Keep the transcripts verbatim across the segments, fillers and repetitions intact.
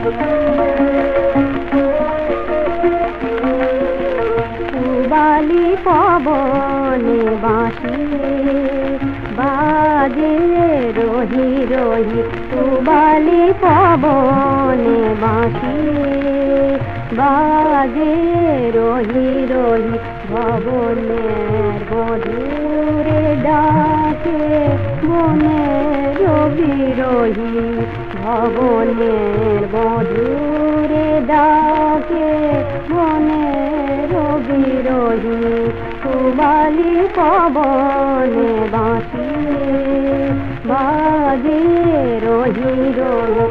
পুবালি পবনে বাঁশি বাজে রহি রহি, পুবালি পবনে বাঁশি বাজে রহি রহি, ভবনের মধুরে ডাকে বনের বিরোহী, ভবনের মধুরে ডাকে বনের বিরোহী, পুবালি পবনে বাঁশি বাজে রহি রহি।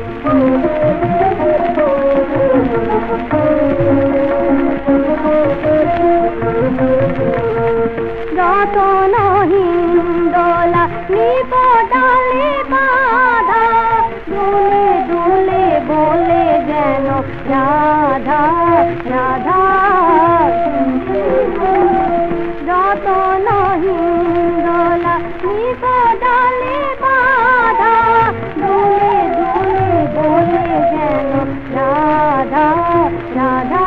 রতন হিন্দোলা নিপটালে বাধা, দুলে দুলে বলে যেন রাধা রাধা। রতন হিন্দোলা নিপটালে বাধা, দুলে দুলে বলে যেন রাধা রাধা।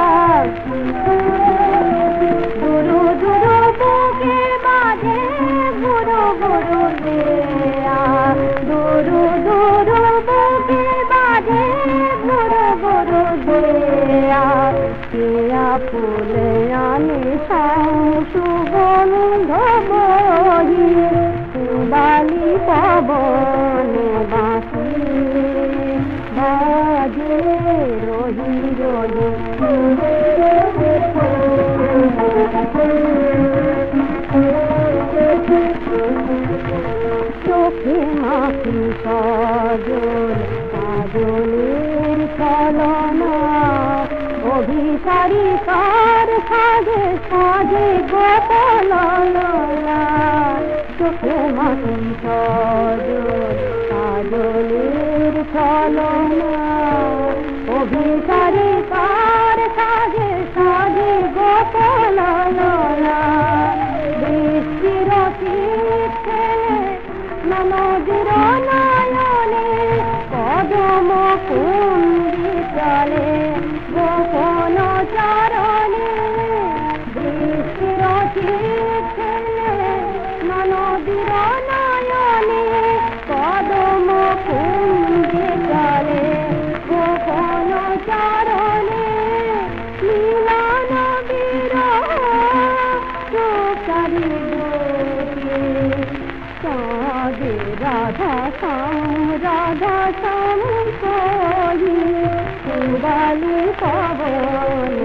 দুরু দুরু বুকে বাজে গুরু গুরু দেয়া, দুরু দুরু বুকে বাজে গুরু গুরু দেয়া। কেয়া ফুলে আনে সুগন্ধ বহি, পুবালি পবনে বাঁশি বাজে রহি রহি। চোখে মাখি সজল কাজলের ছলনা, অভিসারী কার সাজে সাজে গোপলনা। চোখে মাখি সজল কাজলের ছলনা, অভিসারী কার সাজে সাজে গোপলনা। বৃষ্টির শীত খেলে ননদের নয়নে, কদম কুঞ্জি চলে গোপন চরণে। বৃষ্টির শীত খেলে ননদের নয়নে, কদম কুঞ্জি চলে গোপন চরণে। মিলন বিরহ চোখারি সাজে রাধা শ্যাম রাধা শ্যাম কহি, পুবালি পবনে